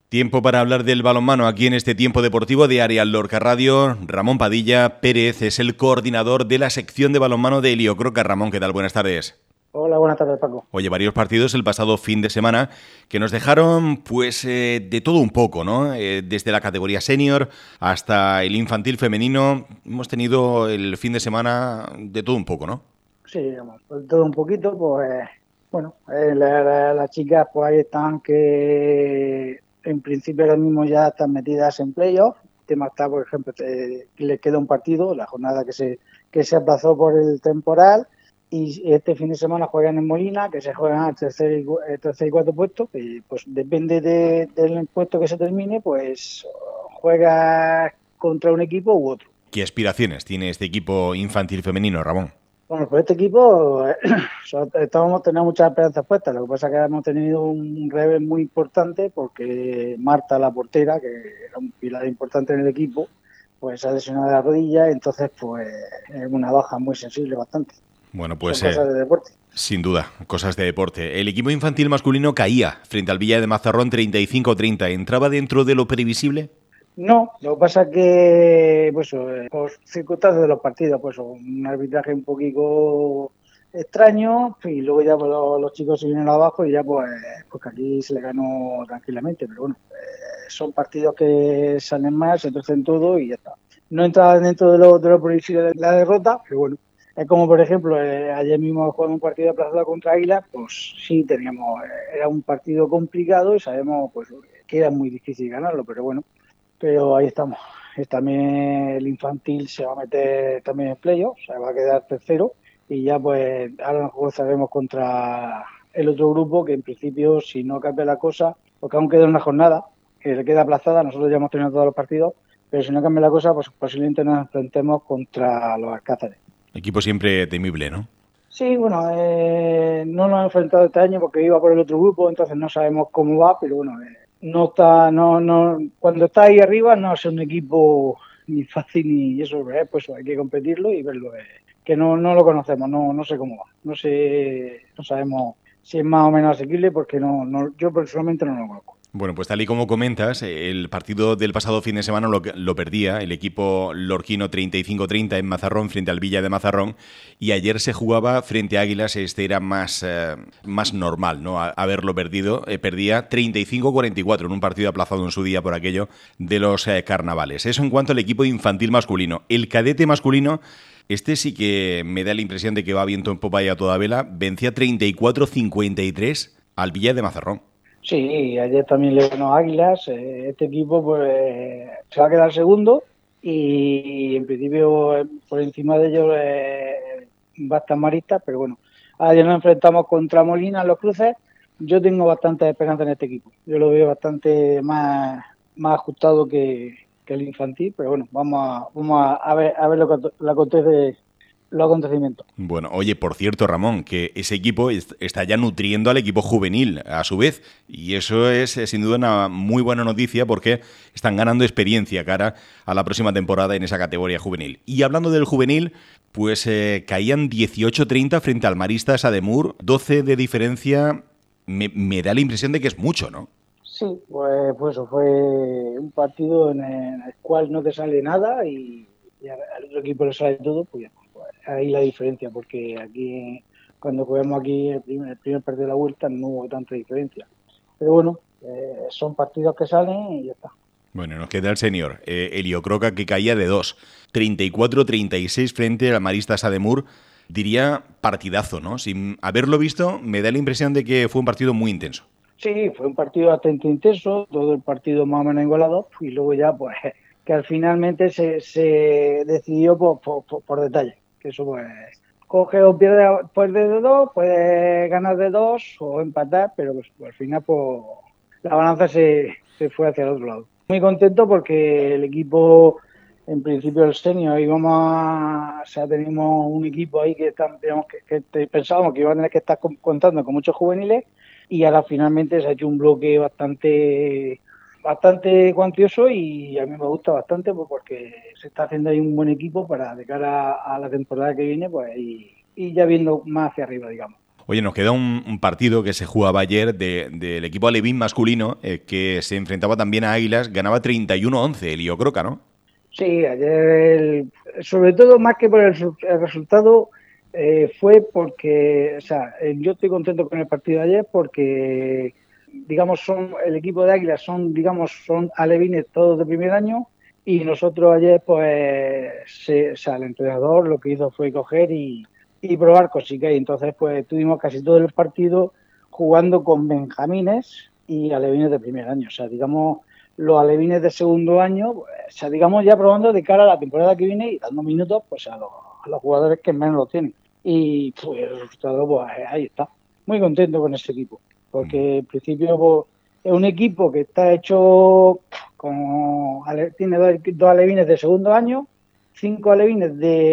Tiempo para hablar del balonmano aquí en este tiempo deportivo de Arial Lorca Radio. Ramón Padilla Pérez es el coordinador de la sección de balonmano de Heliocroca. Ramón, ¿qué tal? Buenas tardes. Hola, buenas tardes, Paco. Oye, varios partidos el pasado fin de semana que nos dejaron pues de todo un poco, ¿no? Desde la categoría senior hasta el infantil femenino. Hemos tenido el fin de semana de todo un poco, ¿no? Sí, digamos, pues todo un poquito, pues bueno, las chicas pues ahí están que en principio ahora mismo ya están metidas en playoff. El tema está, por ejemplo, que les queda un partido, la jornada que se aplazó por el temporal, y este fin de semana juegan en Molina, que se juegan al tercer y cuarto puesto, que pues depende del puesto que se termine, pues juega contra un equipo u otro. ¿Qué aspiraciones tiene este equipo infantil femenino, Ramón? Bueno, pues este equipo tenemos muchas esperanzas puestas. Lo que pasa es que hemos tenido un revés muy importante porque Marta, la portera, que era un pilar importante en el equipo, pues se ha lesionado de la rodilla, entonces pues es una baja muy sensible bastante. Bueno, Son pues cosas de deporte. sin duda, cosas de deporte. El equipo infantil masculino caía frente al Villa de Mazarrón 35-30. ¿Entraba dentro de lo previsible? No, lo que pasa es que, pues, por circunstancias de los partidos, pues, un arbitraje un poquito extraño, y luego ya pues, los chicos se vienen abajo y ya, pues que aquí se le ganó tranquilamente, pero bueno, son partidos que salen más, se torcen todo y ya está. No entra dentro de lo previsible de la derrota, pero bueno, es como por ejemplo, ayer mismo jugamos un partido aplazado contra Águila, pues sí teníamos, era un partido complicado y sabemos pues que era muy difícil ganarlo, pero bueno. Pero ahí estamos. También el infantil se va a meter también en playoff, se va a quedar tercero y ya pues ahora nos jugaremos contra el otro grupo que en principio si no cambia la cosa, porque aún queda una jornada que le queda aplazada, nosotros ya hemos terminado todos los partidos, pero si no cambia la cosa pues posiblemente nos enfrentemos contra los Alcázares. Equipo siempre temible, ¿no? Sí, bueno, no nos hemos enfrentado este año porque iba por el otro grupo, entonces no sabemos cómo va, pero bueno, no está, no, cuando está ahí arriba no es un equipo ni fácil ni eso, pues hay que competirlo y verlo, que no lo conocemos, no sé cómo va, no sabemos si es más o menos asequible porque yo personalmente no lo conozco. Bueno, pues tal y como comentas, el partido del pasado fin de semana lo perdía el equipo lorquino 35-30 en Mazarrón frente al Villa de Mazarrón, y ayer se jugaba frente a Águilas. Este era más normal, ¿no? Haberlo perdido. Perdía 35-44 en un partido aplazado en su día por aquello de los carnavales. Eso en cuanto al equipo infantil masculino. El cadete masculino, este sí que me da la impresión de que va viento en popa y a toda vela. Vencía 34-53 al Villa de Mazarrón. Sí, ayer también le ganó Águilas. Este equipo pues se va a quedar segundo y en principio por encima de ellos va a estar Marista, pero bueno, ayer nos enfrentamos contra Molina en los cruces. Yo tengo bastante esperanza en este equipo. Yo lo veo bastante más ajustado que el infantil, pero bueno, vamos a ver lo que acontece, los acontecimientos. Bueno, oye, por cierto, Ramón, que ese equipo está ya nutriendo al equipo juvenil a su vez, y eso es sin duda una muy buena noticia porque están ganando experiencia cara a la próxima temporada en esa categoría juvenil. Y hablando del juvenil, pues caían 18-30 frente al Maristas Ademur, 12 de diferencia. Me da la impresión de que es mucho, ¿no? Sí, pues eso fue un partido en el cual no te sale nada y al otro equipo le sale todo, pues ahí la diferencia, porque aquí cuando jugamos aquí el primer partido de la vuelta no hubo tanta diferencia. Pero bueno, son partidos que salen y ya está. Bueno, nos queda el senior, Heliocroca, que caía de 2, 34-36 frente al Maristas Ademur. Diría partidazo, ¿no? Sin haberlo visto, me da la impresión de que fue un partido muy intenso. Sí, fue un partido bastante intenso, todo el partido más o menos igualado y luego ya pues que al finalmente se decidió por detalle, que eso pues coge o pierde de dos, puede ganar de dos o empatar, pero pues al final pues la balanza se fue hacia el otro lado. Muy contento porque el equipo, en principio el senior, o sea, tenemos un equipo ahí que pensábamos que iba a tener que estar contando con muchos juveniles y ahora finalmente se ha hecho un bloque bastante cuantioso y a mí me gusta bastante pues, porque se está haciendo ahí un buen equipo para de cara a la temporada que viene pues y ya viendo más hacia arriba, digamos. Oye, nos queda un partido que se jugaba ayer del equipo alevín masculino que se enfrentaba también a Águilas, ganaba 31-11 el Iocroca, ¿no? Sí, ayer, sobre todo más que por el resultado, fue porque, o sea, yo estoy contento con el partido de ayer porque, digamos, el equipo de Águilas son alevines todos de primer año y nosotros ayer, pues, o sea, el entrenador lo que hizo fue coger y probar cositas y entonces, pues, tuvimos casi todo el partido jugando con benjamines y alevines de primer año, o sea, digamos los alevines de segundo año, pues, o sea, digamos ya probando de cara a la temporada que viene y dando minutos pues a los jugadores que menos lo tienen. Y pues, el resultado, pues ahí está. Muy contento con ese equipo, porque en principio pues, es un equipo que está hecho tiene dos alevines de segundo año, 5 alevines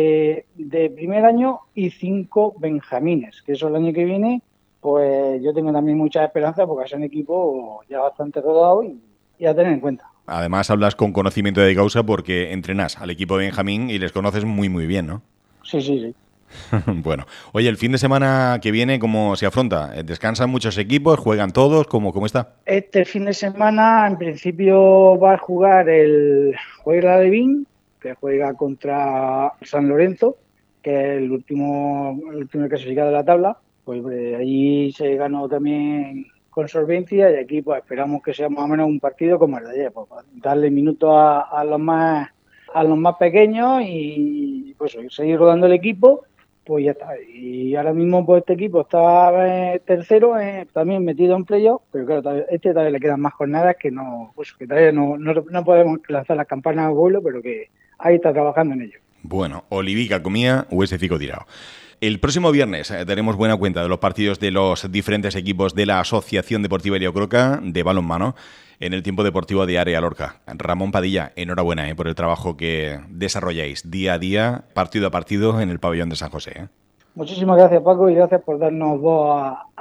de primer año y 5 benjamines, que eso el año que viene, pues yo tengo también muchas esperanzas porque es un equipo ya bastante rodado y a tener en cuenta. Además hablas con conocimiento de causa porque entrenas al equipo de Benjamín y les conoces muy muy bien, ¿no? Sí, sí, sí. Bueno, oye, el fin de semana que viene, ¿cómo se afronta? ¿Descansan muchos equipos? ¿Juegan todos? ¿Cómo está? Este fin de semana, en principio, va a jugar juega Levín, que juega contra San Lorenzo, que es el último clasificado de la tabla. Pues allí se ganó también con solvencia y aquí pues esperamos que sea más o menos un partido como el de ayer, pues, para darle minutos a los más pequeños y pues seguir rodando el equipo. Pues ya está. Y ahora mismo pues este equipo está tercero, también metido en playoff, pero claro, todavía le quedan más jornadas que todavía no podemos lanzar las campanas a vuelo, pero que ahí está trabajando en ello. Bueno, Olivica comía o ese fico tirado. El próximo viernes daremos buena cuenta de los partidos de los diferentes equipos de la Asociación Deportiva Heliocroca de balonmano en el tiempo deportivo de Área Lorca. Ramón Padilla, enhorabuena por el trabajo que desarrolláis día a día, partido a partido en el pabellón de San José. Muchísimas gracias, Paco, y gracias por darnos voz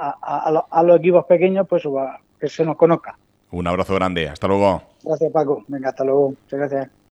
a los equipos pequeños, pues para que se nos conozca. Un abrazo grande, hasta luego. Gracias, Paco. Venga, hasta luego. Muchas gracias.